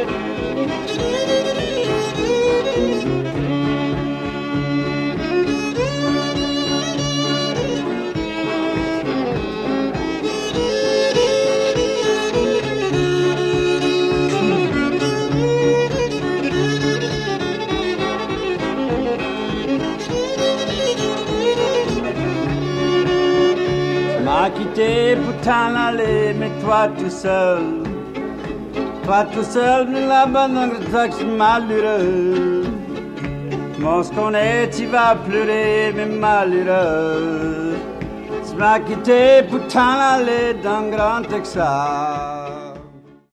Quitté pour t'en aller, mais toi tout seul, là-bas dans le taxi malheureux. Moi, ce qu'on est, tu vas pleurer, mais malheureux. Tu m'as quitté pour t'en aller dans le Grand Texas.